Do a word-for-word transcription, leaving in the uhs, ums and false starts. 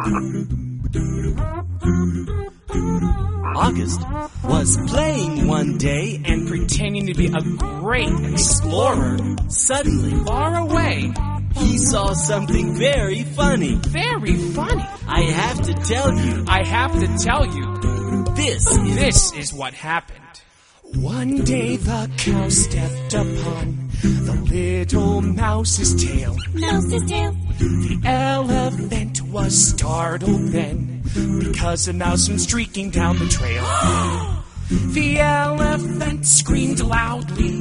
August was playing one day and pretending to be a great explorer. Suddenly, Far away. he saw something very funny. Very funny. I have to tell you, I have to tell you, this is... this is what happened. One day the cow stepped upon the little mouse's tail. Mouse's tail. The elephant was startled then, because a mouse went streaking down the trail. The elephant screamed loudly.